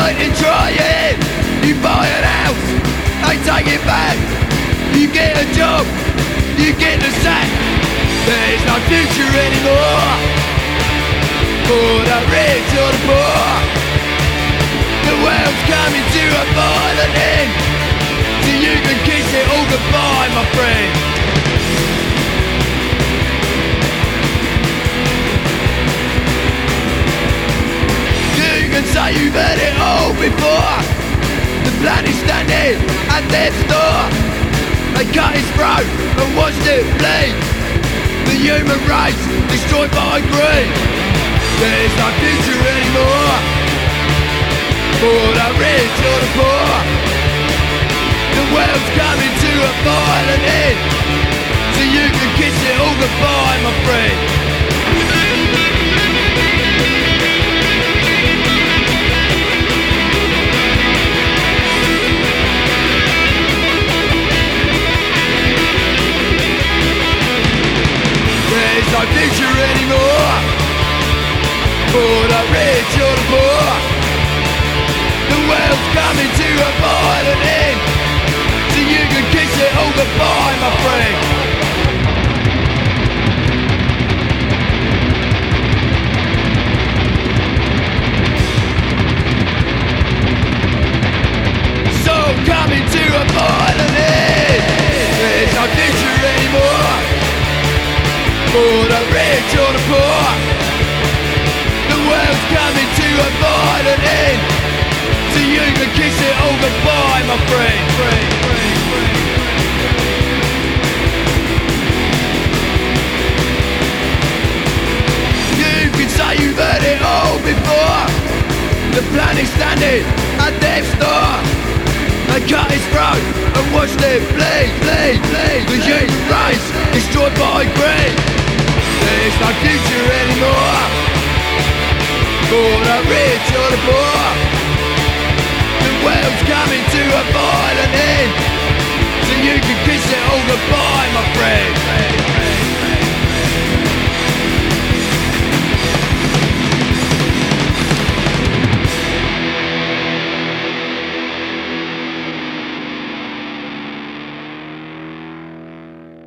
point in trying. You buy an house, I take it back. You get a job, you get the sack. There's no future anymore for the rich or the poor. The world's coming to a violent end, so you can kiss it all goodbye, my friend. You can say you've heard it all before. The planet's standing at death's door. They cut his throat and watched it bleed. The human race destroyed by greed. There's no future anymore for the rich or the poor. The world's coming to a violent end, so you can kiss it all goodbye, my friend. There's no future anymore for the rich or the poor. The world's coming to a violent end, so you can kiss it all goodbye, my friend. So coming to a violent end. There's no future anymore for the rich or the poor. The world's coming to a violent end, so you can kiss it all goodbye, my friend. You can say you've heard it all before. The planet's standing at death's door. They cut his throat and watched it bleed. The human race destroyed by greed. There's no future anymore for the rich or the poor. The world's coming to a violent end, so you can kiss it all goodbye, my friend.